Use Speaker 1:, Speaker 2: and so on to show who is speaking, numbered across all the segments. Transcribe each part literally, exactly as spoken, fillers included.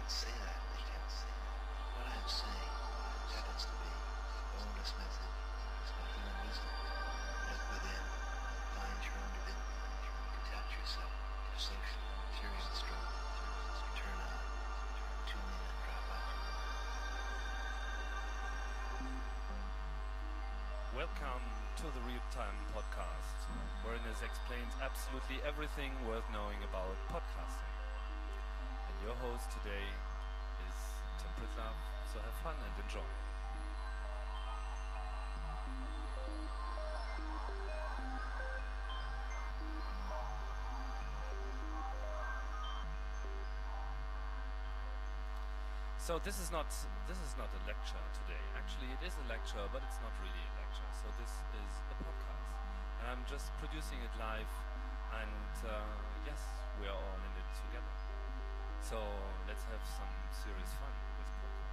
Speaker 1: can't say that. They can't say that. What I am saying happens to be the oldest method of human wisdom. Look within, find your own divinity, detach yourself from social and material struggle, turn on, tune in and drop out.
Speaker 2: Welcome to the Real Time Podcast, wherein it explains absolutely everything worth knowing about podcasting. And your host today is Tim Pritlove, so have fun and enjoy. So this is not this is not a lecture today. Actually, it is a lecture, but it's not really a lecture. So this is a podcast, and I'm just producing it live. And uh, yes, we are all in it together. So let's have some serious fun with podcasting.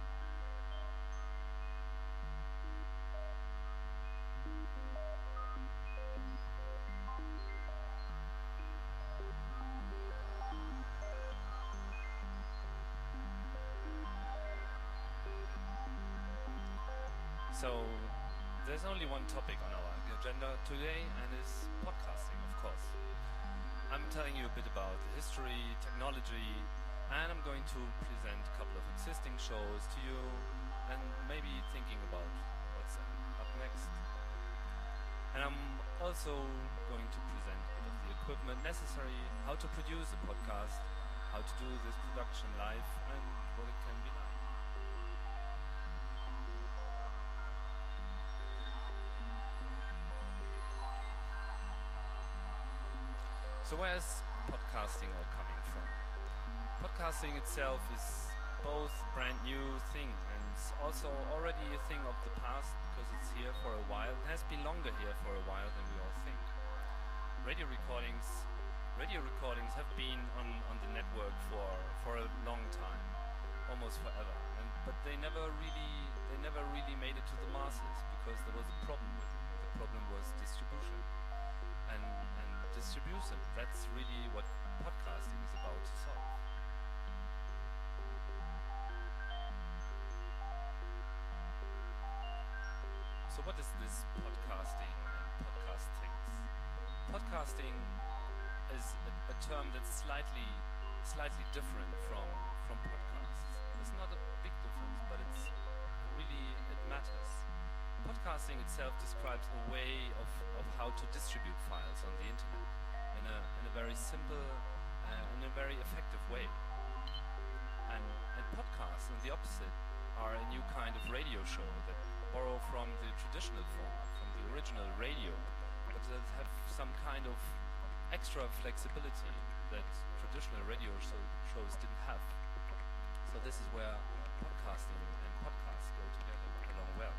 Speaker 2: So there's only one topic on our agenda today, and it's podcasting, of course. I'm telling you a bit about the history, technology, and I'm going to present a couple of existing shows to you, and maybe thinking about what's up next. And I'm also going to present a bit of the equipment necessary, how to produce a podcast, how to do this production live, and what it can be like. So where's podcasting all coming from? Podcasting itself is both a brand new thing and it's also already a thing of the past because it's here for a while. It has been longer here for a while than we all think. Radio recordings, radio recordings have been on, on the network for, for a long time, almost forever. And but they never really they never really made it to the masses because there was a problem with it. The problem was distribution. And, and distribution, that's really what podcasting is about to solve. So what is this podcasting and podcast things? Podcasting is a, a term that's slightly slightly different from, from podcasts. It's not a big difference, but it's really, it matters. Podcasting itself describes a way of, of how to distribute files on the internet in a, in a very simple uh, in a very effective way. And, and podcasts, on the opposite, are a new kind of radio show that borrow from the traditional format, from the original radio, but that have some kind of extra flexibility that traditional radio show, shows didn't have. So this is where podcasting and podcasts go together along well.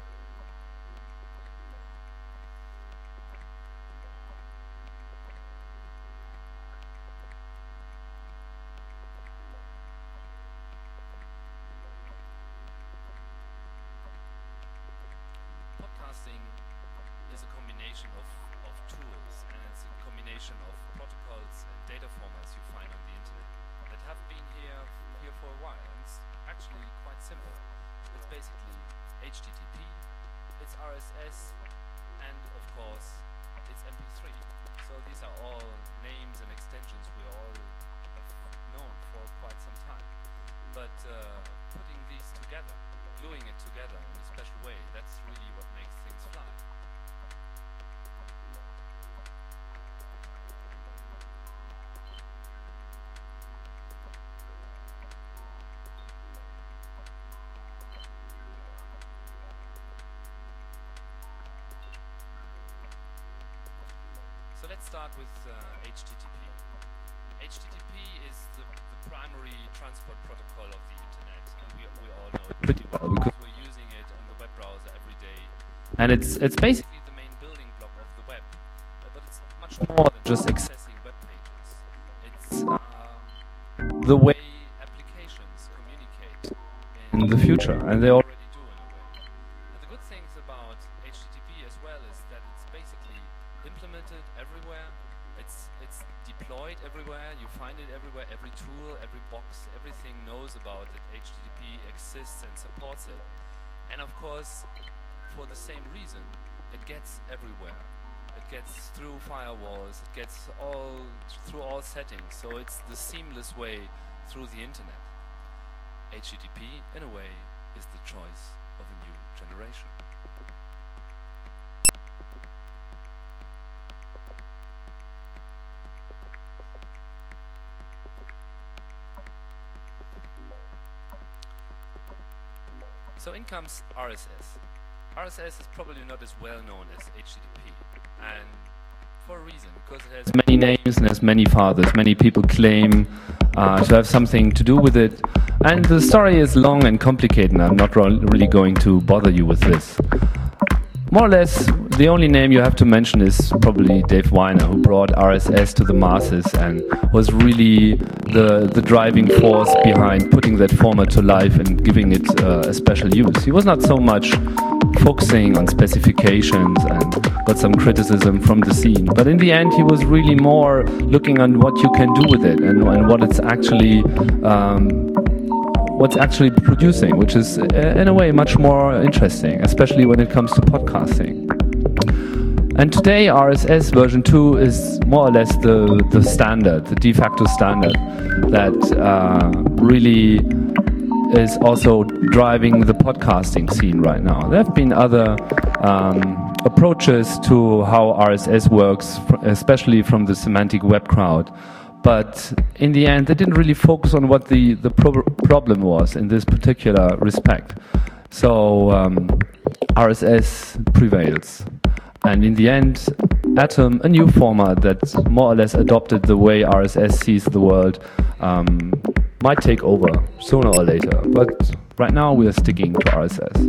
Speaker 2: Podcasting is a combination of, of tools, and it's a combination of protocols and data formats you find on the internet that have been here here for a while. And it's actually quite simple. It's basically H T T P, it's R S S, and of course it's M P three. So these are all names and extensions we all have known for quite some time. But uh, putting these together, gluing it together in a special way, that's really what makes things fly. So let's start with uh, H T T P. H T T P is the, the primary transport protocol of the internet, and we, we all know it pretty well because we're using it on the web browser every day. And it's it's basically the main building block of the web, uh, but it's much more than just accessing web pages. It's um, the way applications communicate in the future, and they already do in a way. And the good things about H T T P as well is that it's basically implemented everywhere. It's it's deployed everywhere. You find it everywhere. Every tool, every box, everything knows knows about it, H T T P exists and supports it. And of course, for the same reason, it gets everywhere. It gets through firewalls, it gets all through all settings, so it's the seamless way through the internet. H T T P, in a way, is the choice of a new generation. So in comes R S S. R S S is probably not as well known as H T T P, and for a reason, because it has many names and has many fathers. Many people claim uh, to have something to do with it, and the story is long and complicated, and I'm not really going to bother you with this. More or less, the only name you have to mention is probably Dave Winer, who brought R S S to the masses and was really the, the driving force behind putting that format to life and giving it uh, a special use. He was not so much focusing on specifications and got some criticism from the scene, but in the end he was really more looking on what you can do with it and, and what it's actually um, what's actually producing, which is uh, in a way much more interesting, especially when it comes to podcasting. And today R S S version two is more or less the, the standard, the de facto standard that uh, really is also driving the podcasting scene right now. There have been other um, approaches to how R S S works, especially from the semantic web crowd. But in the end, they didn't really focus on what the, the pro problem was in this particular respect. So um, R S S prevails. And in the end, Atom, a new format that more or less adopted the way R S S sees the world, um, might take over sooner or later. But right now we are sticking to R S S.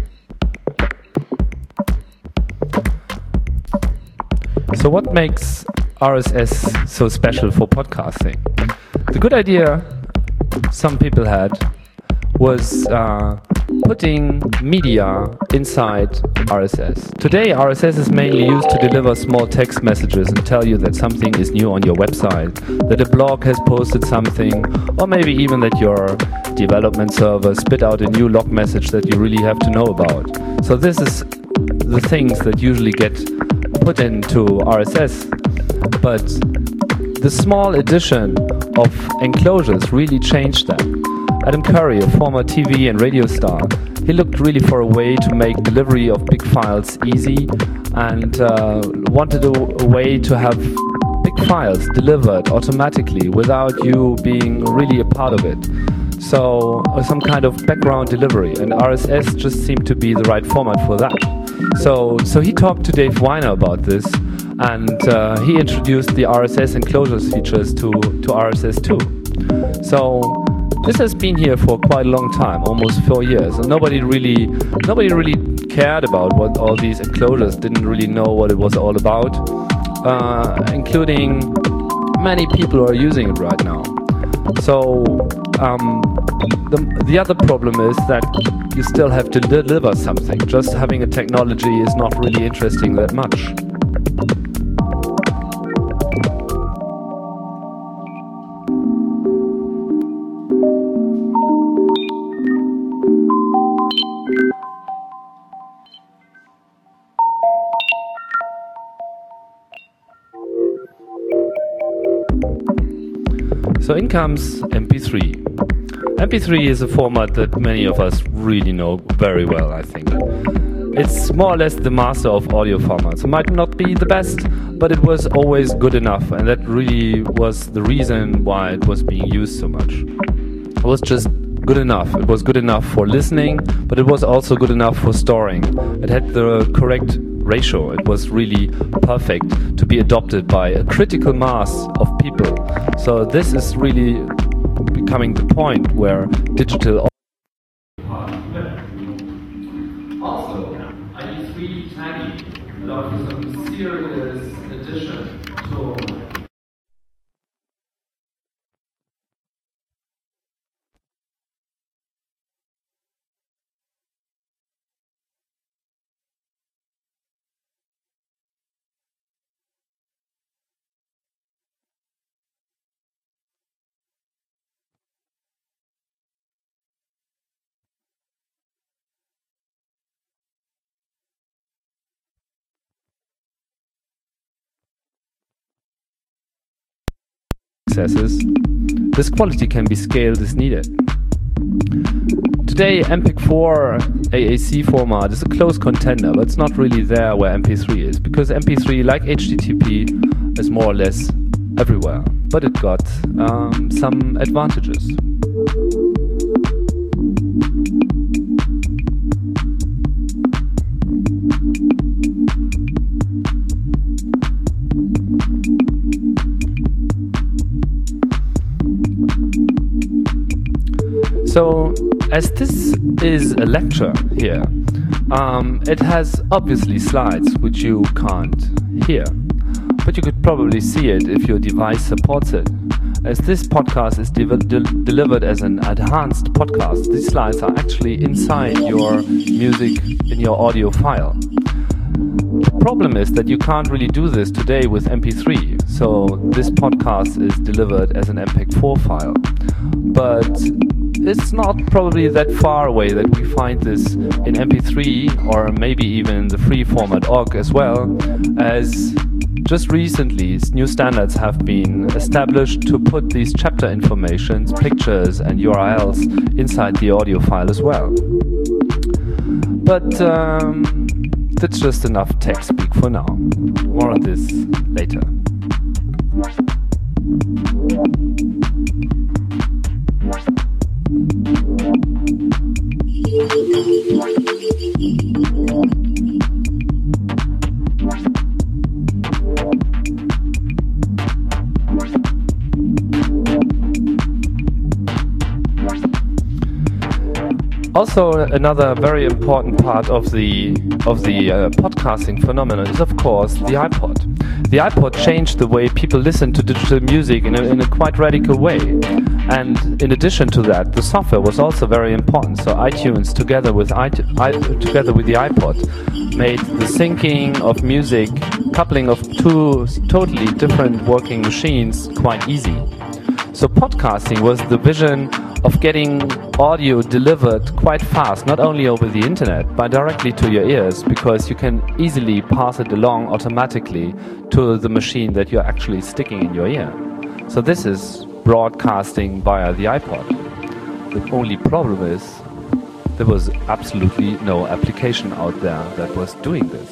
Speaker 2: So what makes R S S so special for podcasting? The good idea some people had was uh, putting media inside R S S. Today R S S is mainly used to deliver small text messages and tell you that something is new on your website, that a blog has posted something, or maybe even that your development server spit out a new log message that you really have to know about. So this is the things that usually get put into R S S. But the small addition of enclosures really changed that. Adam Curry, a former T V and radio star, he looked really for a way to make delivery of big files easy and uh, wanted a, a way to have big files delivered automatically without you being really a part of it. So uh, some kind of background delivery, and R S S just seemed to be the right format for that. So, so he talked to Dave Winer about this, and uh, he introduced the R S S enclosures features to, to R S S two. So this has been here for quite a long time, almost four years, and nobody really, nobody really cared about what all these enclosures. Didn't really know what it was all about, uh, including many people who are using it right now. So um, the, the other problem is that you still have to deliver something. Just having a technology is not really interesting that much. So in comes M P three. M P three is a format that many of us really know very well, I think. It's more or less the master of audio formats. It might not be the best, but it was always good enough, and that really was the reason why it was being used so much. It was just good enough. It was good enough for listening, but it was also good enough for storing. It had the correct ratio. It was really perfect to be adopted by a critical mass of people. So this is really becoming the point where digital. Also, I use three tiny, allow for some serious addition to
Speaker 3: accesses, this quality can be scaled as needed. Today, M P E G four A A C format is a close contender, but it's not really there where M P three is, because M P three, like H T T P, is more or less everywhere, but it got um, some advantages. So, as this is a lecture here, um, it has obviously slides which you can't hear, but you could probably see it if your device supports it. As this podcast is de de delivered as an enhanced podcast, these slides are actually inside your music in your audio file. The problem is that you can't really do this today with M P three, so this podcast is delivered as an M P E G four file. But it's not probably that far away that we find this in M P three or maybe even the free format O G as well, as just recently new standards have been established to put these chapter informations, pictures and U R Ls inside the audio file as well. But um, that's just enough tech speak for now. More on this later. Also, another very important part of the of the uh, podcasting phenomenon is, of course, the iPod. The iPod changed the way people listen to digital music in a, in a quite radical way. And in addition to that, the software was also very important. So iTunes, together with I, I, together with the iPod, made the syncing of music, coupling of two totally different working machines, quite easy. So podcasting was the vision of getting audio delivered quite fast, not only over the internet, but directly to your ears, because you can easily pass it along automatically to the machine that you're actually sticking in your ear. So this is broadcasting via the iPod. The only problem is there was absolutely no application out there that was doing this.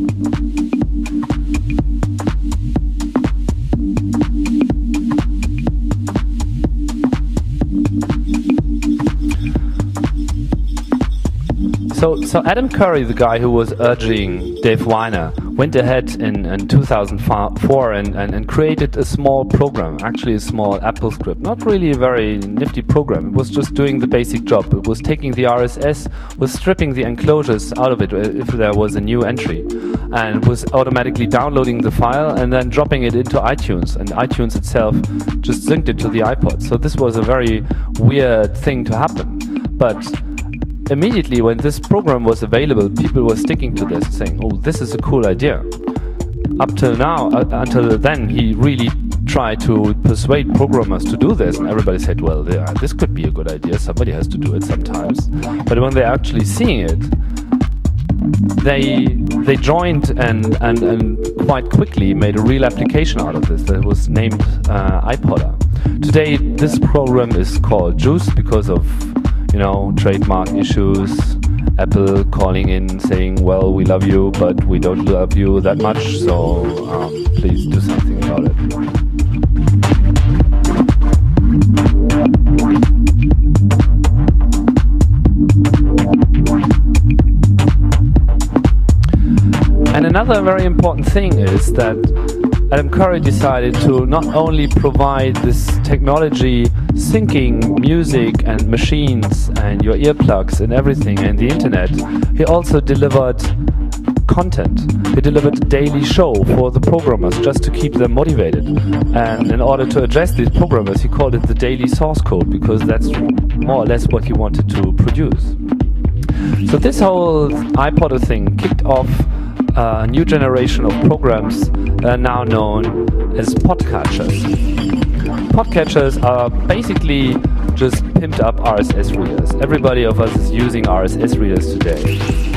Speaker 3: So, so Adam Curry, the guy who was urging Dave Winer, went ahead in, in two thousand four and, and, and created a small program, actually a small Apple script, not really a very nifty program. It was just doing the basic job. It was taking the R S S, was stripping the enclosures out of it if there was a new entry, and was automatically downloading the file and then dropping it into iTunes, and iTunes itself just synced it to the iPod. So this was a very weird thing to happen. But immediately when this program was available, people were sticking to this, saying, oh, this is a cool idea. Up till now, uh, until then, he really tried to persuade programmers to do this, and everybody said, well, yeah, this could be a good idea, somebody has to do it sometimes. But when they're actually seeing it, they they joined and, and, and quite quickly made a real application out of this that was named uh, iPodder. Today, this program is called Juice because of, you know, trademark issues, Apple calling in saying, well, we love you, but we don't love you that much, so um, please do something about it. And another very important thing is that Adam Curry decided to not only provide this technology syncing music and machines and your earplugs and everything and the internet, he also delivered content. He delivered a daily show for the programmers just to keep them motivated. And in order to address these programmers, he called it the daily source code, because that's more or less what he wanted to produce. So this whole iPodder thing kicked off a new generation of programs that are now known as podcatchers. Podcatchers are basically just pimped up R S S readers. Everybody of us is using R S S readers today.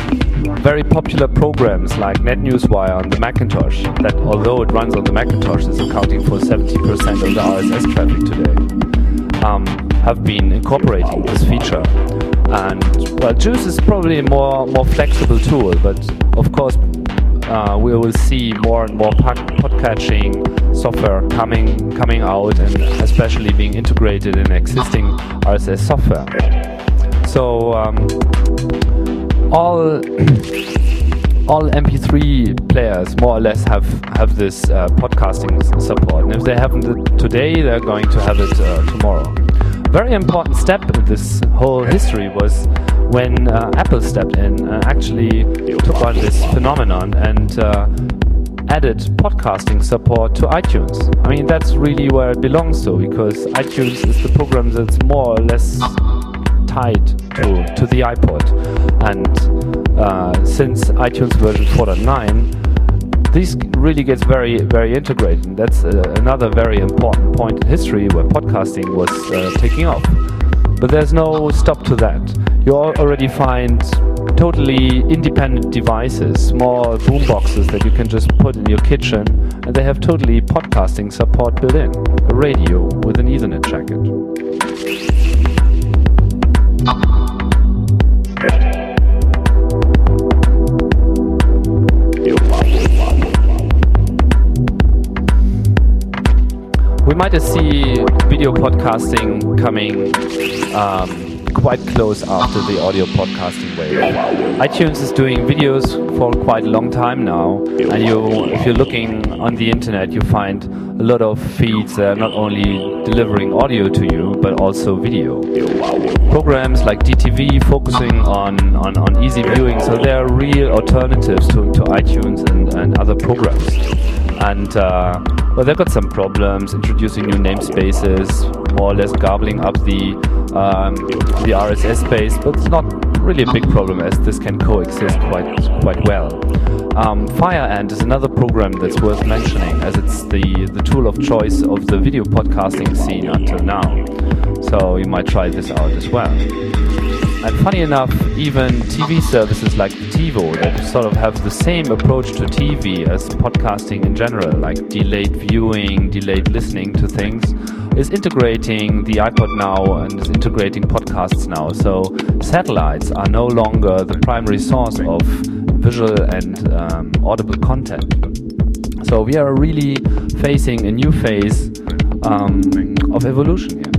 Speaker 3: very popular programs like NetNewsWire on the Macintosh, that although it runs on the Macintosh, is accounting for seventy percent of the R S S traffic today, um, have been incorporating this feature. And well, Juice is probably a more, more flexible tool, but of course uh, we will see more and more podcatching software coming coming out, and especially being integrated in existing R S S software. So um, all all M P three players more or less have have this uh, podcasting support, and if they haven't it today, they're going to have it uh, tomorrow. Very important step in this whole history was when uh, Apple stepped in and actually took on this phenomenon and uh, added podcasting support to iTunes. I mean, that's really where it belongs to, because iTunes is the program that's more or less tied to, to the iPod. And uh, since iTunes version four point nine, this really gets very, very integrated. And that's uh, another very important point in history where podcasting was uh, taking off. But there's no stop to that. You already find totally independent devices, small boom boxes that you can just put in your kitchen, and they have totally podcasting support built in. A radio with an Ethernet jacket. We might see video podcasting coming um, quite close after the audio podcasting wave. iTunes is doing videos for quite a long time now, and you, if you're looking on the internet, you find a lot of feeds that are not only delivering audio to you, but also video. Programs like D T V focusing on, on, on easy viewing, so there are real alternatives to, to iTunes and, and other programs. And uh, well, they've got some problems introducing new namespaces, more or less gobbling up the um, the R S S space, but it's not really a big problem, as this can coexist quite quite well. Um, FireAnt is another program that's worth mentioning, as it's the the tool of choice of the video podcasting scene until now. So you might try this out as well. And funny enough, even T V services like TiVo, that sort of have the same approach to T V as podcasting in general, like delayed viewing, delayed listening to things, is integrating the iPod now and is integrating podcasts now. So satellites are no longer the primary source of visual and um, audible content. So we are really facing a new phase um, of evolution here.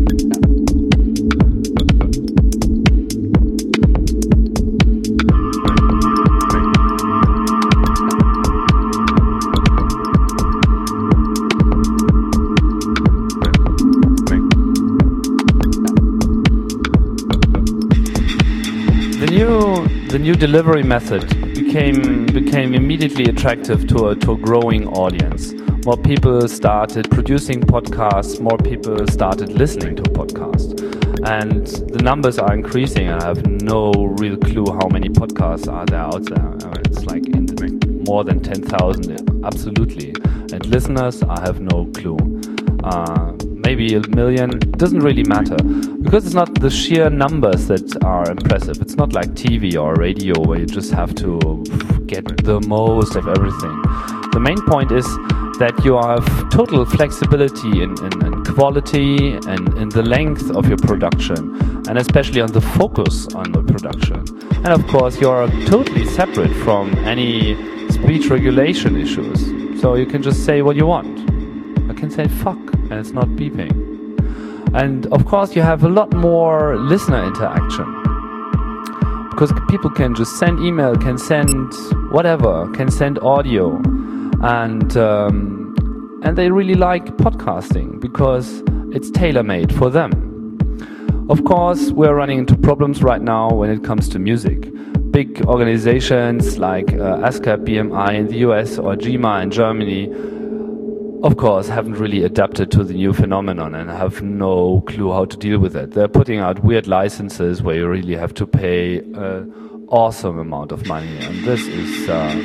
Speaker 3: The new delivery method became became immediately attractive to a, to a growing audience. More people started producing podcasts, more people started listening to podcasts. And the numbers are increasing. I have no real clue how many podcasts are there out there. I mean, it's like in the, more than ten thousand, absolutely. And listeners, I have no clue. Uh, maybe a million, doesn't really matter, because it's not the sheer numbers that are impressive. It's not like T V or radio where you just have to get the most of everything. The main point is that you have total flexibility in, in, in quality and in the length of your production, and especially on the focus on the production. And of course, you are totally separate from any speech regulation issues. So you can just say what you want. I can say fuck, and it's not beeping. And of course you have a lot more listener interaction, because people can just send email, can send whatever, can send audio, and um, and they really like podcasting because it's tailor-made for them. Of course, we're running into problems right now when it comes to music. Big organizations like uh, ASCAP B M I in the U S or GEMA in Germany, of course, haven't really adapted to the new phenomenon and have no clue how to deal with it. They're putting out weird licenses where you really have to pay an awesome amount of money, and this is uh,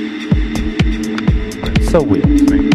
Speaker 3: so weird.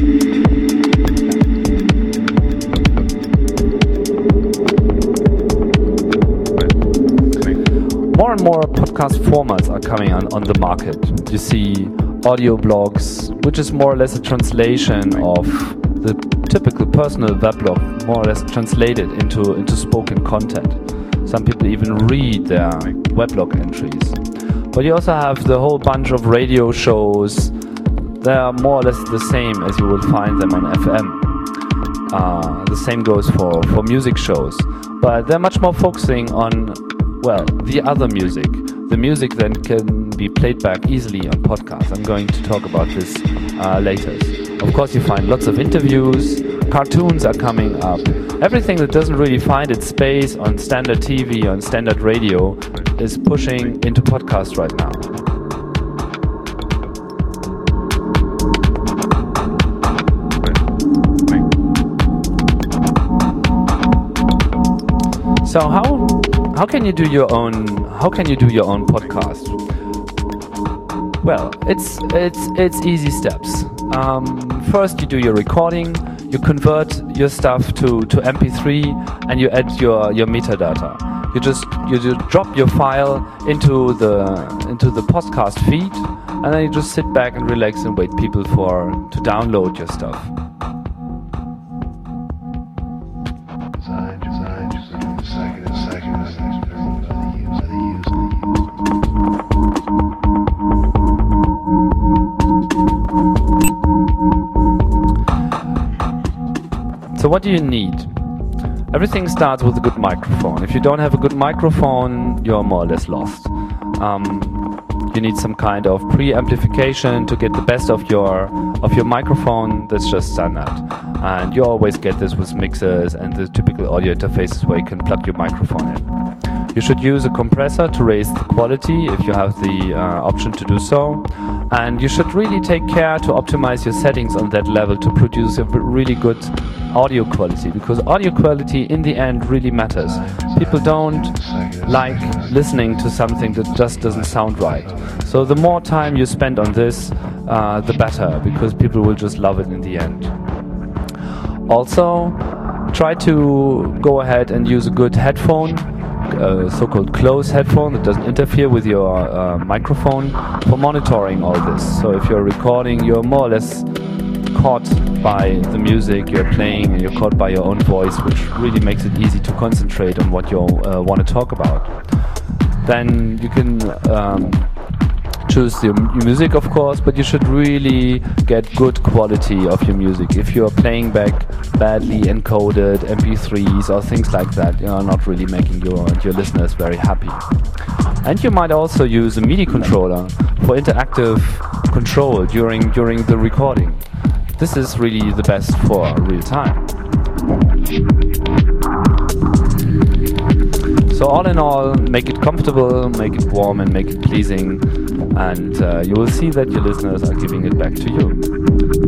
Speaker 3: more and more podcast formats are coming on, on the market. You see audio blogs, which is more or less a translation of the typical personal weblog, more or less translated into, into spoken content. Some people even read their weblog entries. But you also have the whole bunch of radio shows. They are more or less the same as you will find them on F M. Uh, the same goes for, for music shows. But they're much more focusing on, well, the other music. The music that can be played back easily on podcasts. I'm going to talk about this uh, later. Of course, you find lots of interviews, cartoons are coming up. Everything that doesn't really find its space on standard T V, on standard radio, is pushing into podcasts right now. So how how can you do your own how can you do your own podcast? Well, it's it's it's easy steps. Um, first, you do your recording. You convert your stuff to, to M P three, and you add your, your metadata. You just you just drop your file into the into the podcast feed, and then you just sit back and relax and wait people for to download your stuff. So what do you need? Everything starts with a good microphone. If you don't have a good microphone, you're more or less lost. Um, you need some kind of pre-amplification to get the best of your of your microphone. That's just standard. And you always get this with mixers and the typical audio interfaces where you can plug your microphone in. You should use a compressor to raise the quality if you have the uh, option to do so. And you should really take care to optimize your settings on that level to produce a really good audio quality, because audio quality in the end really matters. People don't like listening to something that just doesn't sound right. So the more time you spend on this, uh, the better, because people will just love it in the end. Also, try to go ahead and use a good headphone, a so-called close headphone that doesn't interfere with your uh, microphone, for monitoring all this. So if you're recording, you're more or less caught by the music you're playing, and you're caught by your own voice, which really makes it easy to concentrate on what you uh, want to talk about. Then you can um, choose your music, of course, but you should really get good quality of your music. If you're playing back badly encoded M P threes or things like that, you're not really making your, your listeners very happy. And you might also use a MIDI controller for interactive control during during the recording. This is really the best for real time. So all in all, make it comfortable, make it warm, and make it pleasing, and uh, you will see that your listeners are giving it back to you.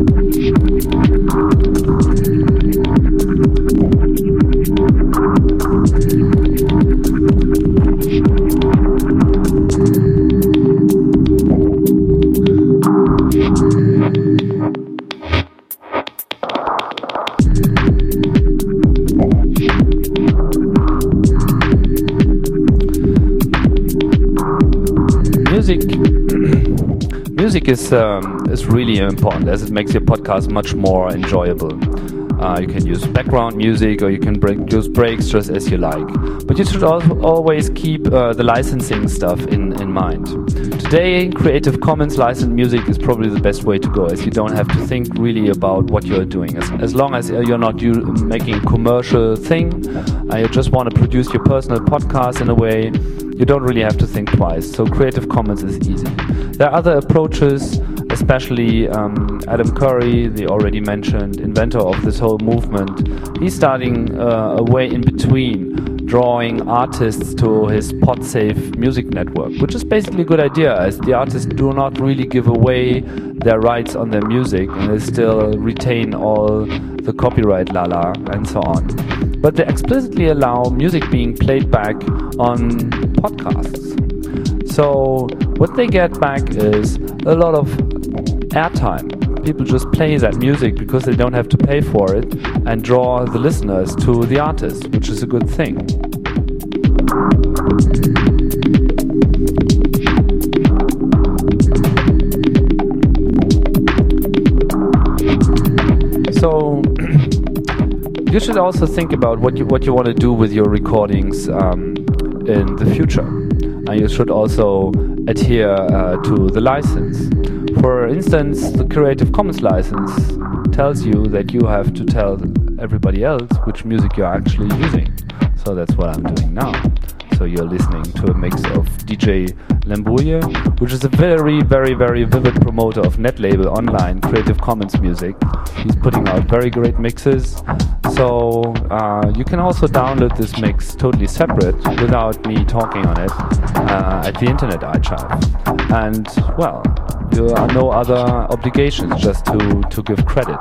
Speaker 3: Music is um, is really important, as it makes your podcast much more enjoyable. Uh, you can use background music, or you can break, use breaks just as you like. But you should al- always keep uh, the licensing stuff in, in mind. Today, Creative Commons licensed music is probably the best way to go, as you don't have to think really about what you're doing. As, as long as you're not u- making a commercial thing, uh, you just want to produce your personal podcast in a way, you don't really have to think twice. So Creative Commons is easy. There are other approaches, especially um, Adam Curry, the already mentioned inventor of this whole movement. He's starting uh, a way in between, drawing artists to his PodSafe music network, which is basically a good idea, as the artists do not really give away their rights on their music, and they still retain all the copyright lala and so on. But they explicitly allow music being played back on podcasts. So what they get back is a lot of airtime. People just play that music because they don't have to pay for it, and draw the listeners to the artist, which is a good thing. you should also think about what you what you want to do with your recordings um, in the future, and you should also adhere uh, to the license. For instance, the Creative Commons license tells you that you have to tell everybody else which music you're actually using. So that's what I'm doing now. So you're listening to a mix of D J Lembrouille, which is a very, very, very vivid promoter of Netlabel online Creative Commons music. He's putting out very great mixes. So uh, you can also download this mix totally separate without me talking on it uh, at the Internet Archive. And well, there are no other obligations, just to, to give credit.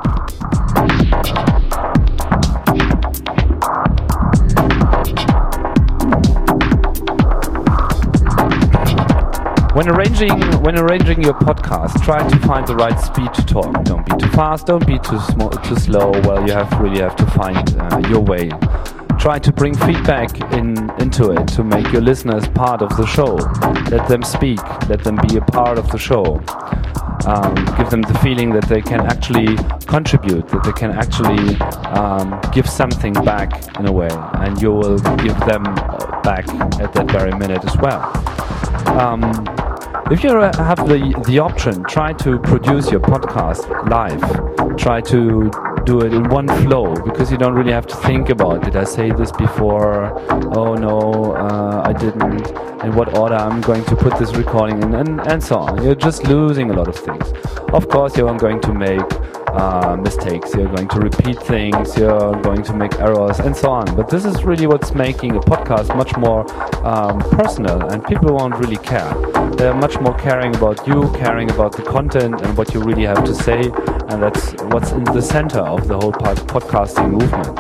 Speaker 3: When arranging when arranging your podcast, try to find the right speed to talk. Don't be too fast, don't be too small, too slow. Well, you have really have to find uh, your way. Try to bring feedback in into it to make your listeners part of the show. Let them speak. Let them be a part of the show. Um, give them the feeling that they can actually contribute, that they can actually um, give something back in a way, and you will give them back at that very minute as well. Um, if you have the the option, try to produce your podcast live. Try to do it in one flow, because you don't really have to think about, did I say this before? Oh no, uh, I didn't. In what order I'm going to put this recording in, and, and so on. You're just losing a lot of things. Of course, you're going to make uh, mistakes. You're going to repeat things. You're going to make errors, and so on. But this is really what's making a podcast much more um, personal, and people won't really care. They're much more caring about you, caring about the content and what you really have to say, and that's what's in the center of the whole pod- podcasting movement.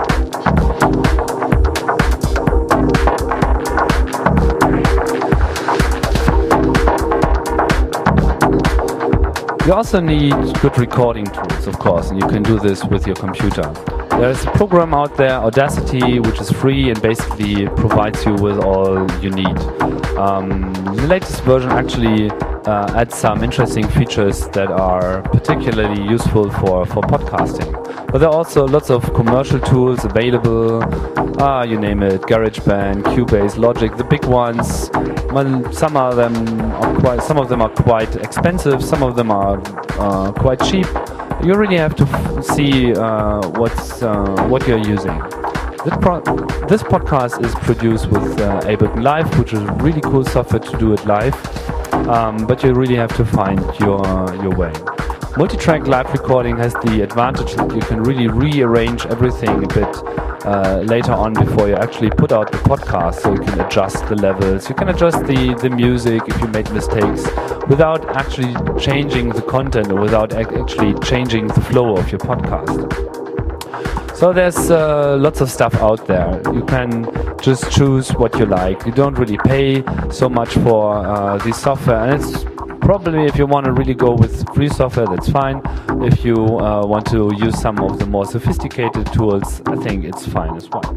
Speaker 3: You also need good recording tools, of course, and you can do this with your computer. There's a program out there, Audacity, which is free and basically provides you with all you need. Um, the latest version actually uh, adds some interesting features that are particularly useful for, for podcasting. But there are also lots of commercial tools available, uh, you name it, GarageBand, Cubase, Logic, the big ones. Well, some of them are quite, some of them are quite expensive, some of them are uh, quite cheap. You really have to f- see uh, what's uh, what you're using. This, pro- this podcast is produced with uh, Ableton Live, which is really cool software to do it live. Um, but you really have to find your your way. Multi-track live recording has the advantage that you can really rearrange everything a bit uh, later on before you actually put out the podcast, so you can adjust the levels, you can adjust the, the music if you made mistakes without actually changing the content or without ac- actually changing the flow of your podcast. So there's uh, lots of stuff out there. You can just choose what you like. You don't really pay so much for uh, the software, and it's probably, if you want to really go with free software, that's fine. If you uh, want to use some of the more sophisticated tools, I think it's fine as well.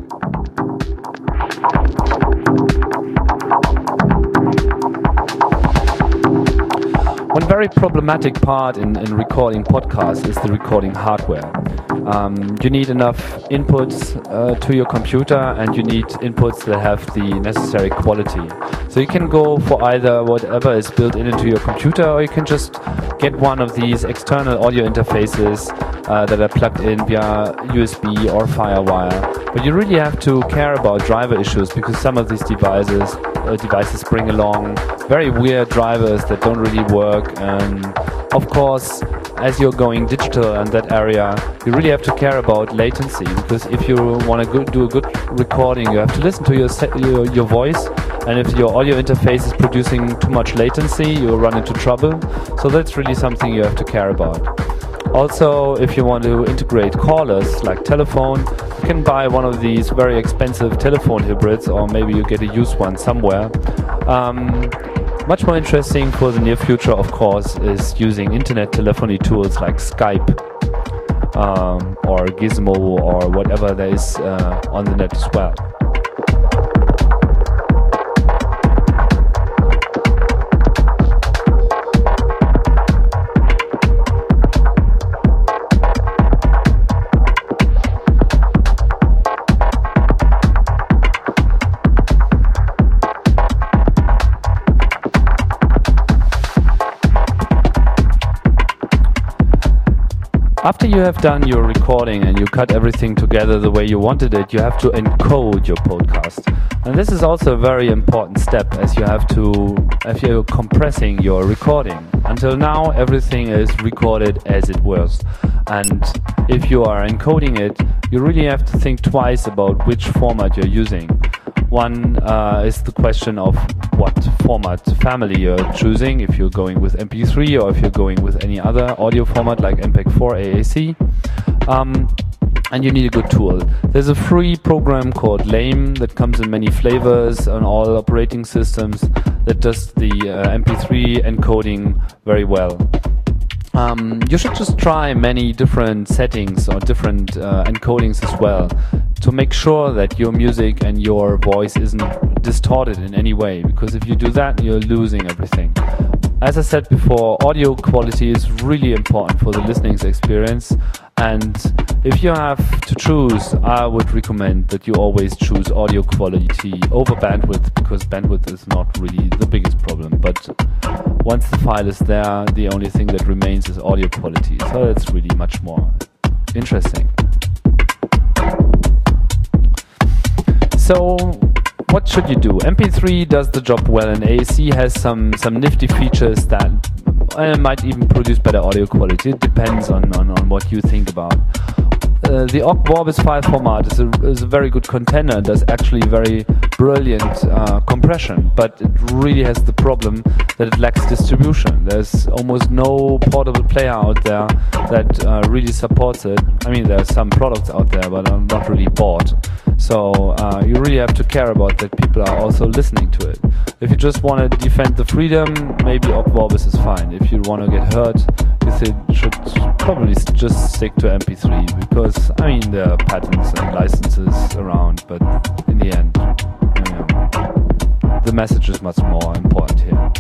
Speaker 3: One very problematic part in, in recording podcasts is the recording hardware. Um, you need enough inputs uh, to your computer, and you need inputs that have the necessary quality. So you can go for either whatever is built in into your computer, or you can just get one of these external audio interfaces uh, that are plugged in via U S B or FireWire. But you really have to care about driver issues, because some of these devices uh, devices bring along very weird drivers that don't really work. And of course, as you're going digital in that area, you really have to care about latency, because if you want to go do a good recording, you have to listen to your, se- your your voice, and if your audio interface is producing too much latency, you'll run into trouble. So that's really something you have to care about. Also, if you want to integrate callers like telephone, you can buy one of these very expensive telephone hybrids, or maybe you get a used one somewhere. Um, Much more interesting for the near future, of course, is using internet telephony tools like Skype um, or Gizmo or whatever there is uh, on the net as well. After you have done your recording and you cut everything together the way you wanted it, you have to encode your podcast. And this is also a very important step, as you have to, if you're compressing your recording. Until now, everything is recorded as it was. And if you are encoding it, you really have to think twice about which format you're using. One uh, is the question of what format family you're choosing, if you're going with M P three or if you're going with any other audio format like M P E G four A A C. Um, and you need a good tool. There's a free program called Lame that comes in many flavors on all operating systems that does the uh, M P three encoding very well. Um, you should just try many different settings or different uh, encodings as well to make sure that your music and your voice isn't distorted in any way, because if you do that, you're losing everything. As I said before, audio quality is really important for the listening experience, and if you have to choose, I would recommend that you always choose audio quality over bandwidth, because bandwidth is not really the biggest problem, but once the file is there, the only thing that remains is audio quality, so that's really much more interesting. So what should you do? M P three does the job well, and A A C has some, some nifty features that uh, might even produce better audio quality. It depends on, on, on what you think about. Uh, the Ogg Vorbis file format is a, is a very good contender and does actually very brilliant uh, compression, but it really has the problem that it lacks distribution. There's almost no portable player out there that uh, really supports it. I mean, there are some products out there, but I'm not really bought. So uh, you really have to care about that people are also listening to it. If you just want to defend the freedom, maybe Ogg Vorbis is fine. If you want to get hurt, you should probably just stick to M P three, because I mean there are patents and licenses around, but in the end, you know, the message is much more important here.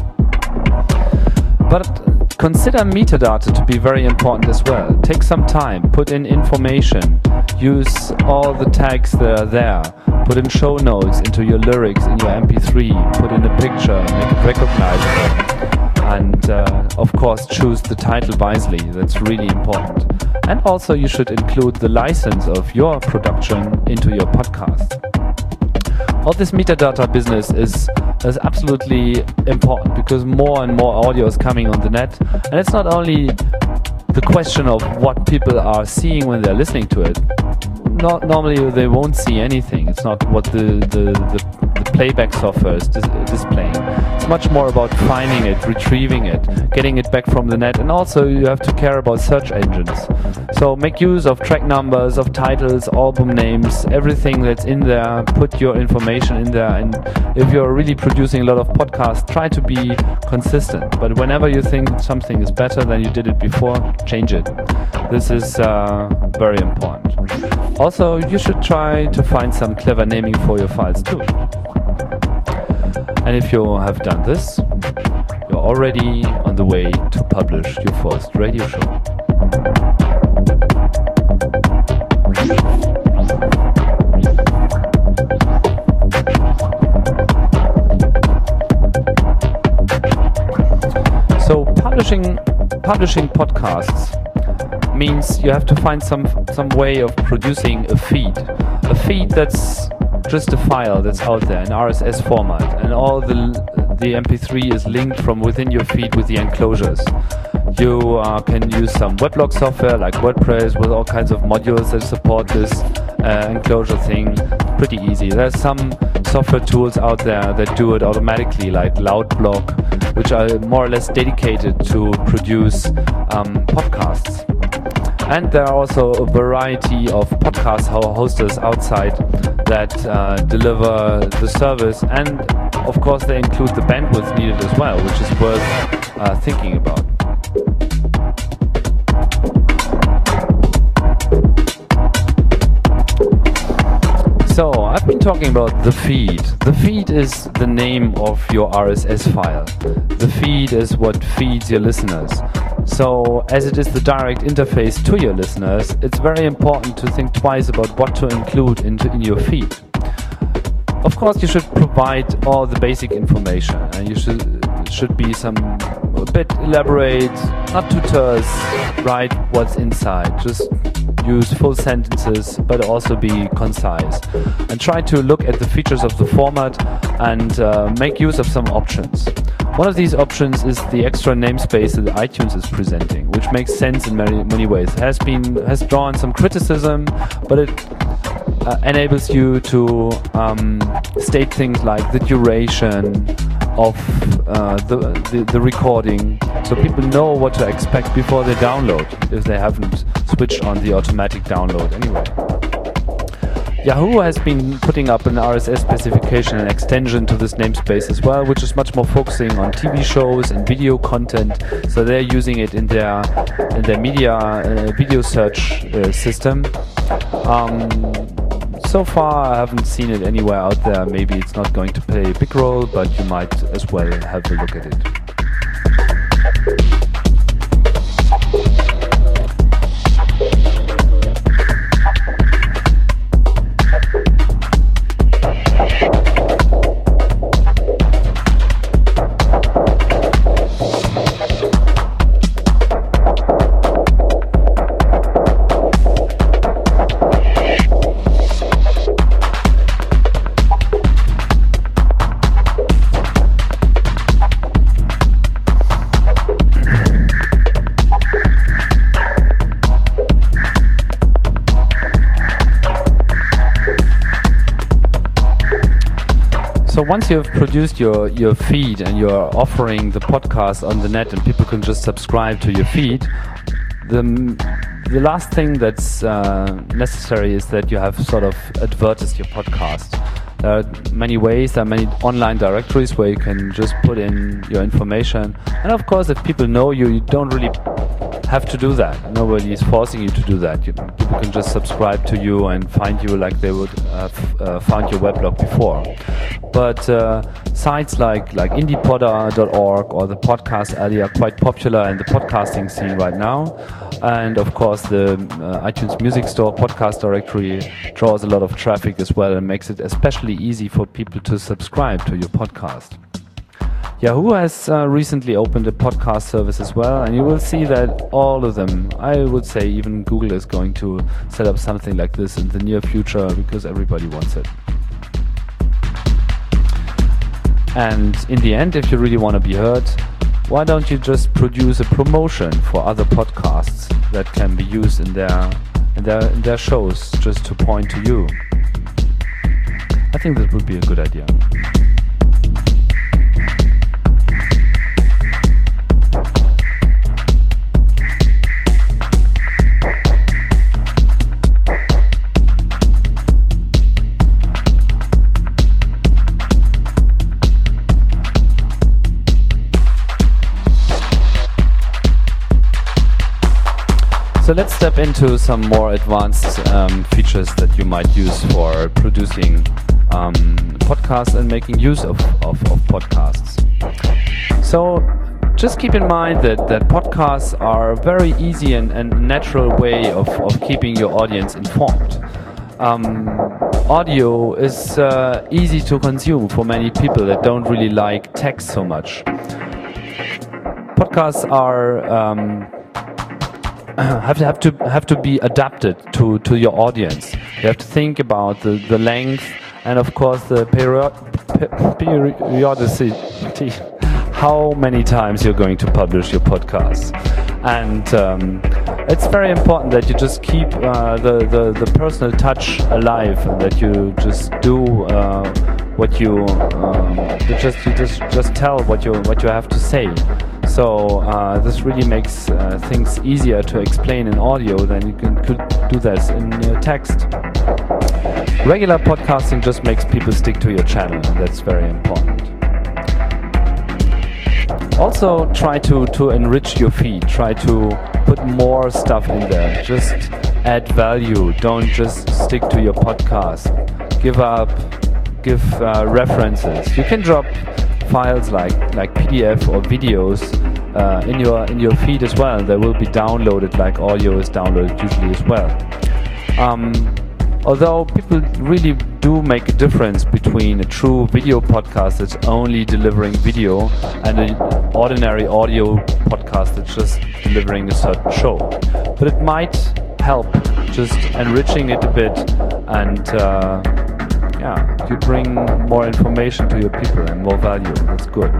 Speaker 3: But consider metadata to be very important as well. Take some time, put in information, use all the tags that are there, put in show notes into your lyrics in your M P three, put in a picture, make it recognizable, and uh, of course choose the title wisely. That's really important. And also you should include the license of your production into your podcast. All this metadata business is, is absolutely important, because more and more audio is coming on the net, and it's not only the question of what people are seeing when they're listening to it. Not, normally they won't see anything. It's not what the, the, the, the playback software is dis displaying. It's much more about finding it, retrieving it, getting it back from the net, and also you have to care about search engines. So make use of track numbers, of titles, album names, everything that's in there. Put your information in there, and if you're really producing a lot of podcasts, try to be consistent. But whenever you think something is better than you did it before, change it. This is uh, very important. Also, you should try to find some clever naming for your files too. And if you have done this, you're already on the way to publish your first radio show. So publishing publishing podcasts means you have to find some some way of producing a feed. A feed that's just a file that's out there in R S S format, and all the the M P three is linked from within your feed with the enclosures. You uh, can use some weblog software like WordPress with all kinds of modules that support this uh, enclosure thing. Pretty easy. There's some software tools out there that do it automatically, like Loudblock, which are more or less dedicated to produce um, podcasts. And there are also a variety of podcast hosters outside that uh, deliver the service, and of course they include the bandwidth needed as well, which is worth uh, thinking about. So I've been talking about the feed. The feed is the name of your R S S file. The feed is what feeds your listeners. So as it is the direct interface to your listeners, it's very important to think twice about what to include into in your feed. Of course, you should provide all the basic information, and you should should be some a bit elaborate, not too terse. Write what's inside. Just use full sentences, but also be concise. And try to look at the features of the format and uh, make use of some options. One of these options is the extra namespace that iTunes is presenting, which makes sense in many many ways. It has been has drawn some criticism, but it uh, enables you to um, state things like the duration of uh, the, the the recording, so people know what to expect before they download, if they haven't switched on the automatic download anyway. Yahoo has been putting up an R S S specification and extension to this namespace as well, which is much more focusing on T V shows and video content. So they're using it in their in their media uh, video search uh, system. Um, so far, I haven't seen it anywhere out there. Maybe it's not going to play a big role, but you might as well have a look at it. So once you have produced your, your feed and you're offering the podcast on the net and people can just subscribe to your feed, the, the last thing that's uh, necessary is that you have sort of advertised your podcast. There are many ways, there are many online directories where you can just put in your information. And of course, if people know you, you don't really have to do that. Nobody is forcing you to do that. You, people can just subscribe to you and find you like they would have uh, found your weblog before. But uh, sites like like indie podder dot org or the Podcast Alley are quite popular in the podcasting scene right now. And of course, the uh, iTunes Music Store podcast directory draws a lot of traffic as well and makes it especially easy for people to subscribe to your podcast. Yahoo has uh, recently opened a podcast service as well, and you will see that all of them, I would say even Google is going to set up something like this in the near future because everybody wants it. And in the end, if you really want to be heard, why don't you just produce a promotion for other podcasts that can be used in their in their in their shows just to point to you? I think that would be a good idea. So let's step into some more advanced um, features that you might use for producing um, podcasts and making use of, of, of podcasts. So just keep in mind that, that podcasts are a very easy and, and natural way of, of keeping your audience informed. Um, audio is uh, easy to consume for many people that don't really like text so much. Podcasts are um, have to have to have to be adapted to, to your audience. You have to think about the, the length and of course the period, periodicity, how many times you're going to publish your podcast. And um, it's very important that you just keep uh, the, the, the personal touch alive, and that you just do uh, what you um, you just you just just tell what you what you have to say. So uh, this really makes uh, things easier to explain in audio than you can could do that in uh, text. Regular podcasting just makes people stick to your channel, and that's very important. Also, try to, to enrich your feed. Try to put more stuff in there. Just add value. Don't just stick to your podcast. Give up, give uh, references. You can drop files like like P D F or videos uh, in your in your feed as well. They will be downloaded like audio is downloaded usually as well. Um, Although people really do make a difference between a true video podcast that's only delivering video and an ordinary audio podcast that's just delivering a certain show. But it might help just enriching it a bit, and uh, yeah, you bring more information to your people and more value. That's good.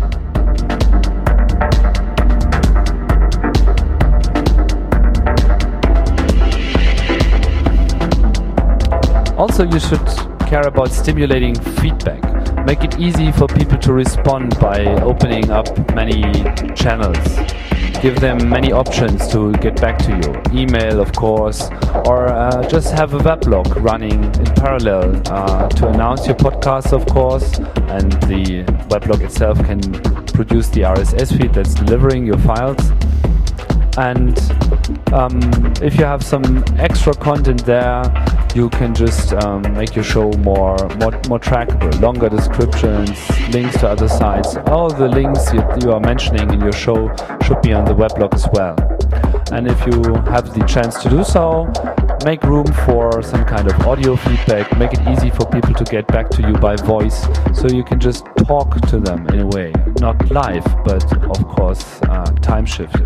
Speaker 3: Also, you should care about stimulating feedback. Make it easy for people to respond by opening up many channels. Give them many options to get back to you. Email, of course, or uh, just have a weblog running in parallel uh, to announce your podcast, of course, and the weblog itself can produce the R S S feed that's delivering your files. And um, if you have some extra content there, you can just um, make your show more, more more trackable. Longer descriptions, links to other sites. All the links you, you are mentioning in your show should be on the weblog as well. And if you have the chance to do so, make room for some kind of audio feedback. Make it easy for people to get back to you by voice, so you can just talk to them in a way. Not live, but of course uh, time shifted.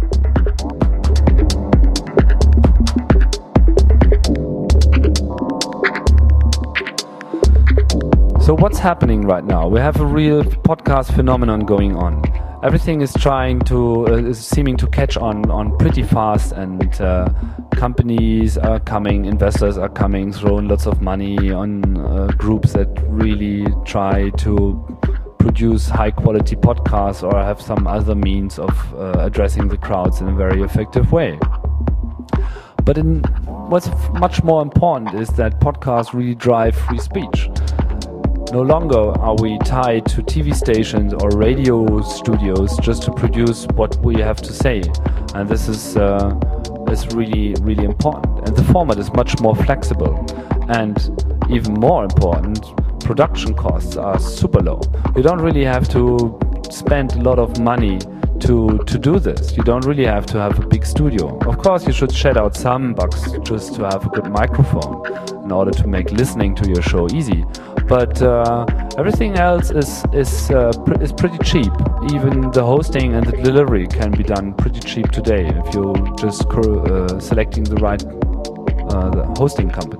Speaker 3: So what's happening right now? We have a real podcast phenomenon going on. Everything is trying to, uh, is seeming to catch on, on pretty fast, and uh, companies are coming, investors are coming, throwing lots of money on uh, groups that really try to produce high quality podcasts or have some other means of uh, addressing the crowds in a very effective way. But in, what's much more important is that podcasts really drive free speech. No longer are we tied to T V stations or radio studios just to produce what we have to say, and this is uh, is really really important. And the format is much more flexible, and even more important, production costs are super low. You don't really have to spend a lot of money to to do this. You don't really have to have a big studio. Of course, you should shed out some bucks just to have a good microphone in order to make listening to your show easy. But uh, everything else is is uh, pr is pretty cheap. Even the hosting and the delivery can be done pretty cheap today if you're just uh, selecting the right uh, the hosting company.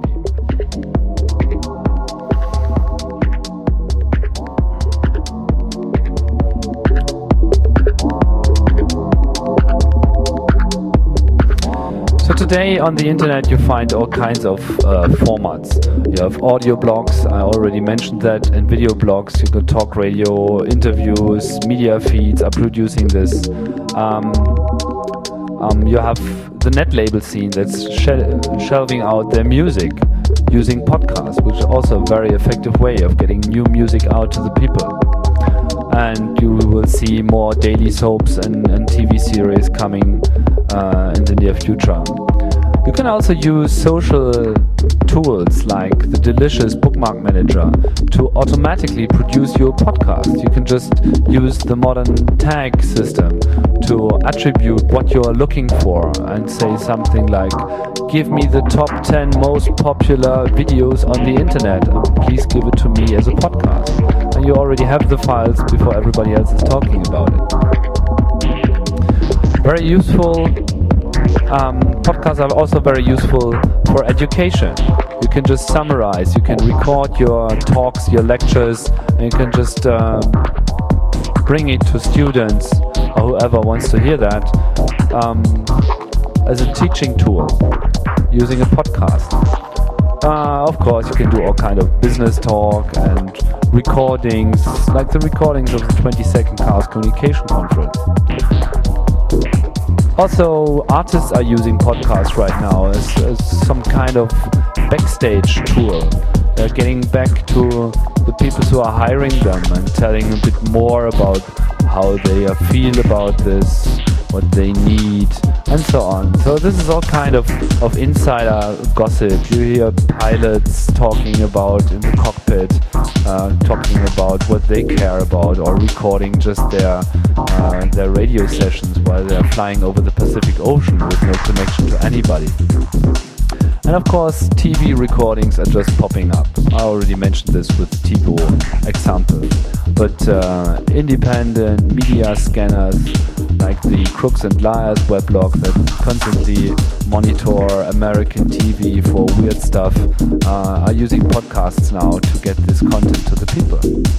Speaker 3: So today on the internet you find all kinds of uh, formats. You have audio blogs, I already mentioned that, and video blogs. You can talk radio, interviews, media feeds are producing this. Um, um, you have the net label scene that's shel shelving out their music using podcasts, which is also a very effective way of getting new music out to the people. And you will see more daily soaps and, and T V series coming uh, in the near future. You can also use social tools like the delicious Bookmark Manager to automatically produce your podcast. You can just use the modern tag system to attribute what you're looking for and say something like, give me the top ten most popular videos on the internet and please give it to me as a podcast. And you already have the files before everybody else is talking about it. Very useful. Um, podcasts are also very useful for education. You can just summarize, you can record your talks, your lectures, and you can just uh, bring it to students or whoever wants to hear that um, as a teaching tool using a podcast. Uh, of course, you can do all kind of business talk and recordings, like the recordings of the twenty-second Chaos Communication Conference. Also, artists are using podcasts right now as, as some kind of backstage tool. They're getting back to the people who are hiring them and telling a bit more about how they feel about this, what they need, and so on. So this is all kind of, of insider gossip. You hear pilots talking about in the cockpit, uh, talking about what they care about, or recording just their uh, their radio sessions while they're flying over the Pacific Ocean with no connection to anybody. And of course, T V recordings are just popping up. I already mentioned this with the TiVo example. But uh, independent media scanners like the Crooks and Liars weblog that constantly monitor American T V for weird stuff uh, are using podcasts now to get this content to the people.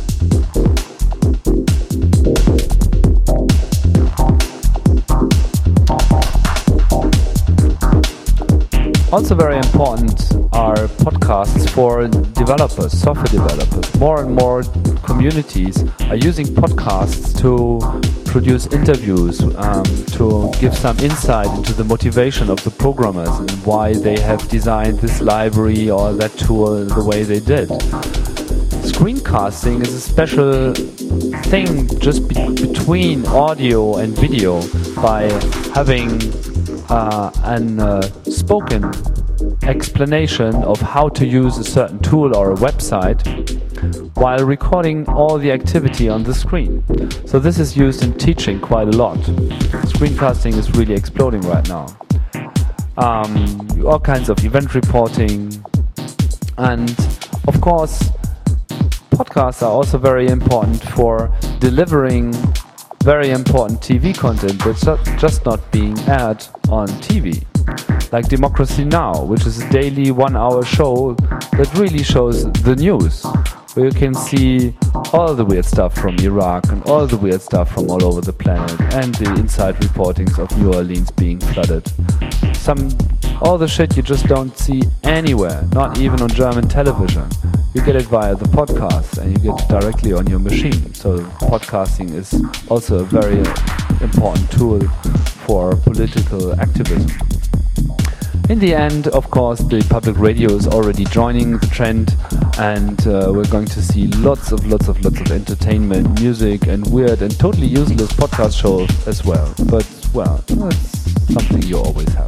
Speaker 3: Also very important are podcasts for developers, software developers. More and more communities are using podcasts to produce interviews, um, to give some insight into the motivation of the programmers and why they have designed this library or that tool the way they did. Screencasting is a special thing just be- between audio and video by having uh, an uh, spoken explanation of how to use a certain tool or a website while recording all the activity on the screen. So this is used in teaching quite a lot. Screencasting is really exploding right now. Um, all kinds of event reporting, and of course podcasts are also very important for delivering very important T V content that's just not being aired on T V. Like Democracy Now!, which is a daily one-hour show that really shows the news, where you can see all the weird stuff from Iraq and all the weird stuff from all over the planet, and the inside reportings of New Orleans being flooded. Some, all the shit you just don't see anywhere, not even on German television. You get it via the podcast, and you get it directly on your machine. So podcasting is also a very important tool for political activism. In the end, of course, the public radio is already joining the trend, and uh, we're going to see lots of lots of lots of entertainment, music, and weird and totally useless podcast shows as well. But, well, that's something you always have.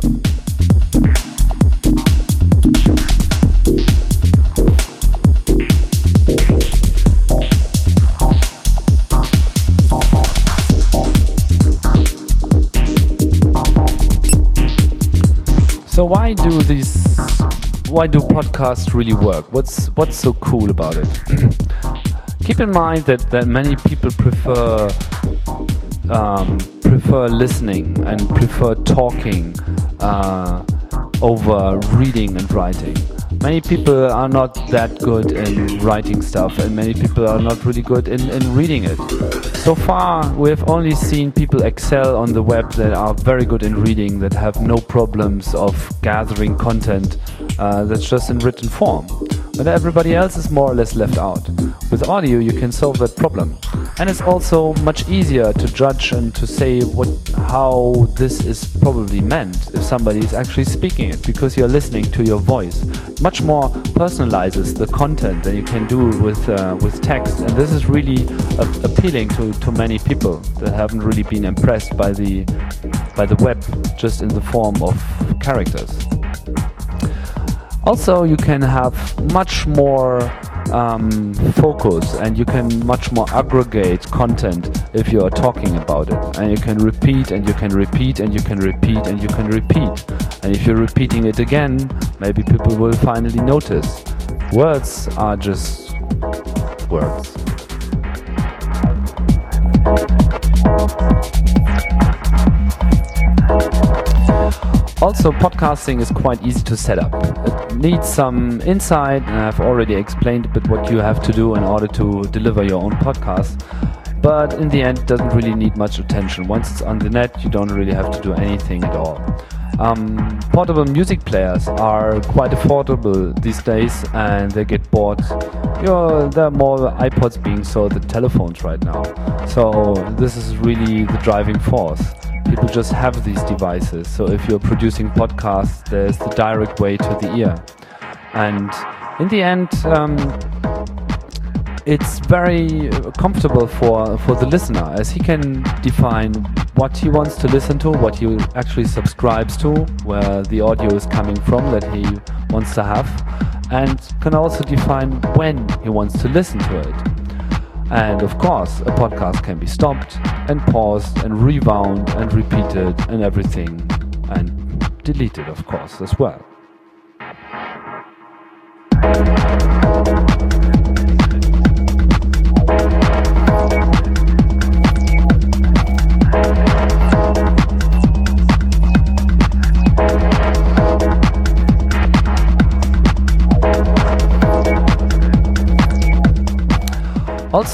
Speaker 3: So why do these? Why do podcasts really work? What's what's so cool about it? Keep in mind that, that many people prefer um, prefer listening and prefer talking uh, over reading and writing. Many people are not that good in writing stuff, and many people are not really good in, in reading it. So far, we've only seen people excel on the web that are very good in reading, that have no problems of gathering content uh, that's just in written form. But everybody else is more or less left out. With audio, you can solve that problem. And it's also much easier to judge and to say what, how this is probably meant if somebody is actually speaking it, because you're listening to your voice. Much more personalizes the content than you can do with uh, with text, and this is really uh, appealing to, to many people that haven't really been impressed by the by the web just in the form of characters. Also, you can have much more um, focus, and you can much more aggregate content if you are talking about it. And you can repeat and you can repeat and you can repeat and you can repeat. And if you're repeating it again, maybe people will finally notice. Words are just words. Also, podcasting is quite easy to set up. It needs some insight, and I've already explained a bit what you have to do in order to deliver your own podcast. But in the end, it doesn't really need much attention. Once it's on the net, you don't really have to do anything at all. Um, portable music players are quite affordable these days, and they get bought. You know, there are more iPods being sold than telephones right now. So this is really the driving force. People just have these devices. So if you're producing podcasts, there's the direct way to the ear. And in the end, um, it's very comfortable for, for the listener, as he can define what he wants to listen to, what he actually subscribes to, where the audio is coming from that he wants to have, and can also define when he wants to listen to it. And of course, a podcast can be stopped and paused and rewound and repeated and everything, and deleted, of course, as well.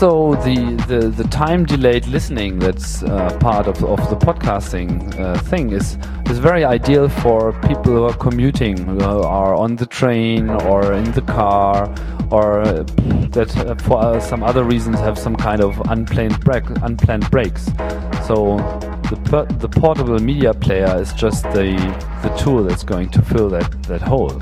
Speaker 3: Also, the, the, the time delayed listening that's uh, part of, of the podcasting uh, thing is is very ideal for people who are commuting, who are on the train or in the car, or uh, that uh, for uh, some other reasons have some kind of unplanned break, unplanned breaks. So the per the portable media player is just the the tool that's going to fill that that hole.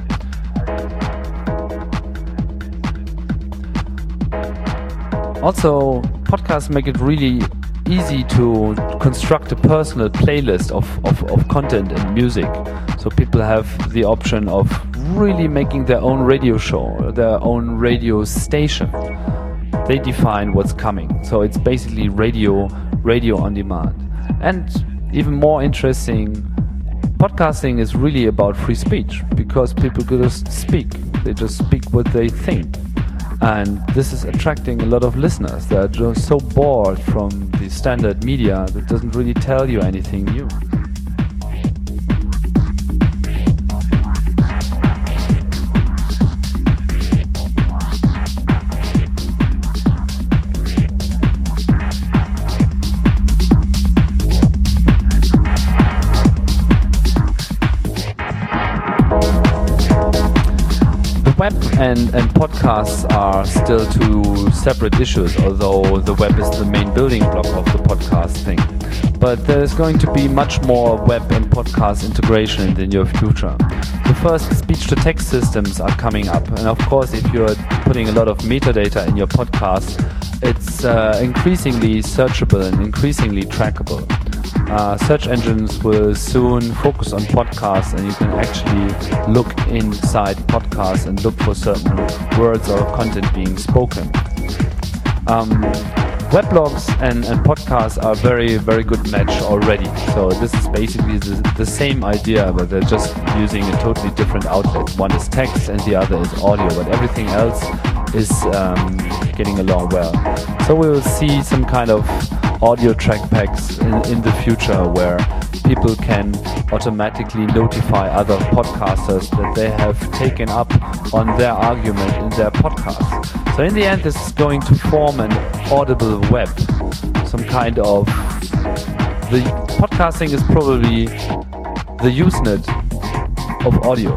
Speaker 3: Also, podcasts make it really easy to construct a personal playlist of, of, of content and music. So people have the option of really making their own radio show, their own radio station. They define what's coming. So it's basically radio, radio on demand. And even more interesting, podcasting is really about free speech, because people just speak. They just speak what they think. And this is attracting a lot of listeners that are just so bored from the standard media that doesn't really tell you anything new. Web and, and podcasts are still two separate issues, although the web is the main building block of the podcast thing. But there's going to be much more web and podcast integration in the near future. The first speech-to-text systems are coming up, and of course if you're putting a lot of metadata in your podcast, it's uh, increasingly searchable and increasingly trackable. Uh, search engines will soon focus on podcasts, and you can actually look inside podcasts and look for certain words or content being spoken. Um, weblogs and, and podcasts are very, very good match already. So this is basically the, the same idea, but they're just using a totally different outlet. One is text and the other is audio, but everything else is um, getting along well. So we will see some kind of audio track packs in, in the future where people can automatically notify other podcasters that they have taken up on their argument in their podcast. So in the end, this is going to form an audible web, some kind of... The podcasting is probably the Usenet of audio.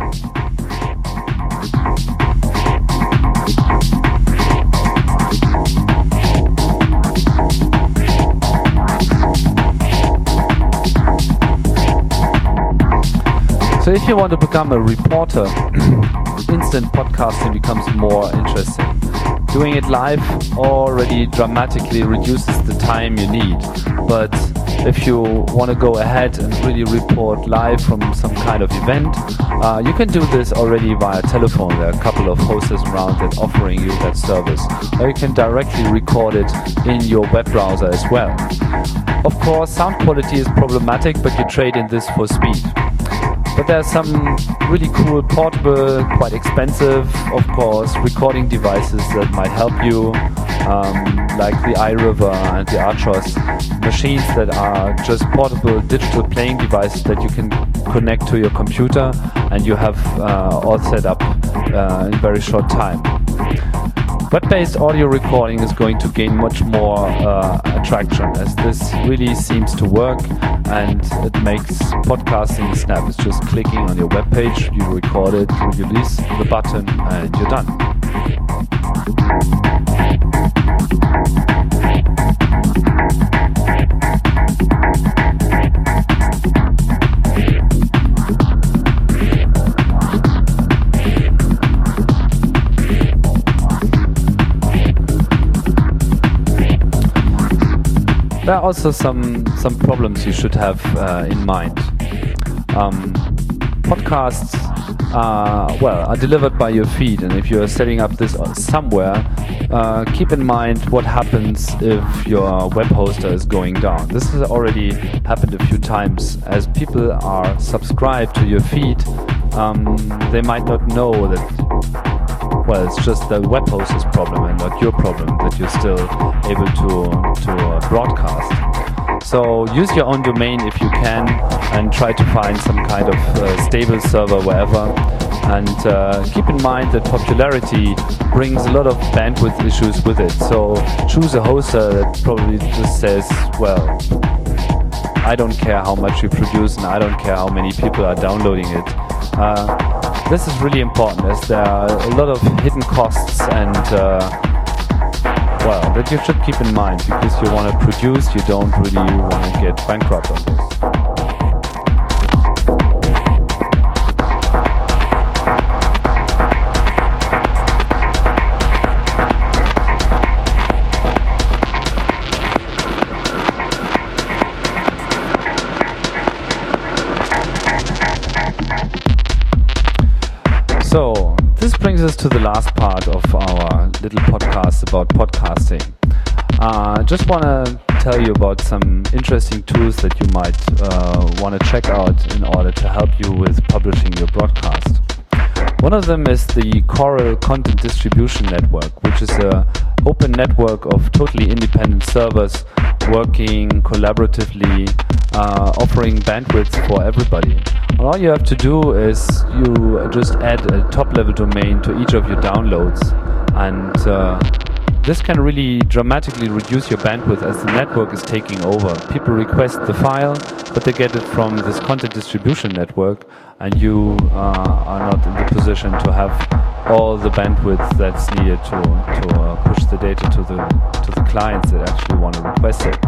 Speaker 3: So if you want to become a reporter, instant podcasting becomes more interesting. Doing it live already dramatically reduces the time you need. But if you want to go ahead and really report live from some kind of event, uh, you can do this already via telephone. There are a couple of hosts around that offering you that service. Or you can directly record it in your web browser as well. Of course, sound quality is problematic, but you trade in this for speed. But there are some really cool, portable, quite expensive, of course, recording devices that might help you, um, like the iRiver and the Archos, machines that are just portable digital playing devices that you can connect to your computer and you have uh, all set up uh, in very short time. Web-based audio recording is going to gain much more uh, attraction, as this really seems to work and it makes podcasting a snap. It's just clicking on your web page, you record it, you release the button and you're done. There are also some, some problems you should have uh, in mind. Um, podcasts are, well, are delivered by your feed, and if you're setting up this somewhere, uh, keep in mind what happens if your web hoster is going down. This has already happened a few times. As people are subscribed to your feed, um, they might not know that, well, it's just the web hoster's problem and not your problem that you're still able to, to uh, broadcast. So use your own domain if you can, and try to find some kind of uh, stable server wherever. And uh, keep in mind that popularity brings a lot of bandwidth issues with it. So choose a hoster that probably just says, well, I don't care how much you produce and I don't care how many people are downloading it. Uh, this is really important, as there are a lot of hidden costs and uh, well, that you should keep in mind, because you want to produce, you don't really want to get bankrupt on this. So, this brings us to the last part of our little podcast about podcasting. I uh, just want to tell you about some interesting tools that you might uh, want to check out in order to help you with publishing your broadcast. One of them is the Coral Content Distribution Network, which is an open network of totally independent servers working collaboratively, uh, offering bandwidth for everybody. All you have to do is you just add a top-level domain to each of your downloads, and uh, this can really dramatically reduce your bandwidth as the network is taking over. People request the file, but they get it from this content distribution network, and you uh, are not in the position to have all the bandwidth that's needed to, to uh, push the data to the, to the clients that actually want to request it.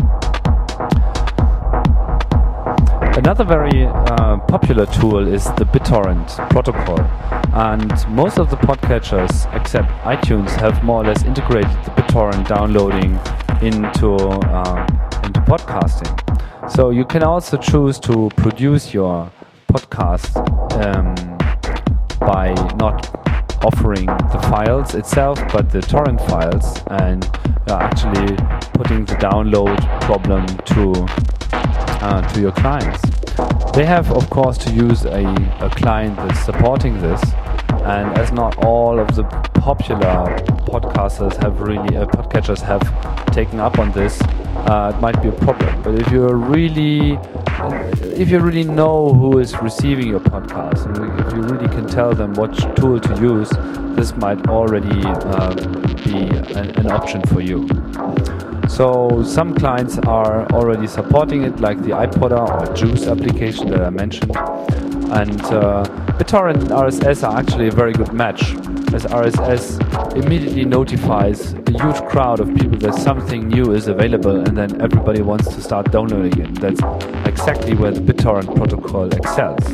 Speaker 3: Another very uh, popular tool is the BitTorrent protocol, and most of the podcatchers except iTunes have more or less integrated the BitTorrent downloading into, uh, into podcasting. So you can also choose to produce your podcast um, by not offering the files itself, but the torrent files, and uh, actually putting the download problem to Uh, to your clients. They have, of course, to use a, a client that's supporting this, and as not all of the popular podcasters have really, uh, podcatchers have taken up on this, uh, it might be a problem. But if you really, if you really know who is receiving your podcast, and if you really can tell them what tool to use, this might already uh, be an, an option for you. So some clients are already supporting it, like the iPodder or Juice application that I mentioned. And uh, BitTorrent and R S S are actually a very good match, as R S S immediately notifies a huge crowd of people that something new is available, and then everybody wants to start downloading it. That's exactly where the BitTorrent protocol excels.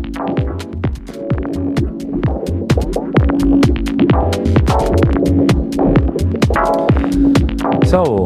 Speaker 3: So,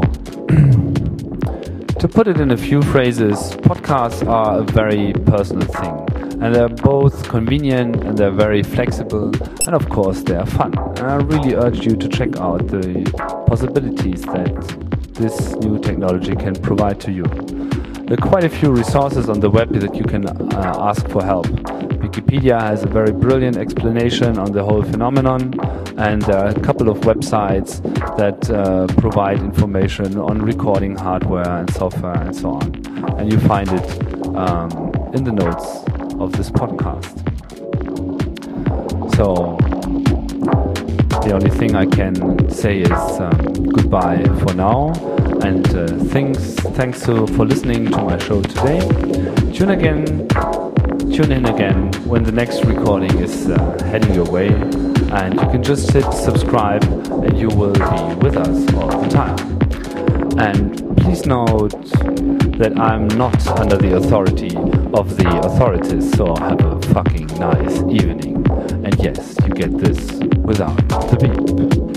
Speaker 3: to put it in a few phrases, podcasts are a very personal thing, and they're both convenient and they're very flexible, and of course they are fun. And I really urge you to check out the possibilities that this new technology can provide to you. There are quite a few resources on the web that you can uh, ask for help. Wikipedia has a very brilliant explanation on the whole phenomenon, and there are a couple of websites that uh, provide information on recording hardware and software and so on. And you find it um, in the notes of this podcast. So the only thing I can say is um, goodbye for now, and uh, thanks thanks to, for listening to my show today. Tune again. Tune in again when the next recording is uh, heading your way, and you can just hit subscribe and you will be with us all the time. And please note that I'm not under the authority of the authorities, so have a fucking nice evening. And yes, you get this without the beep.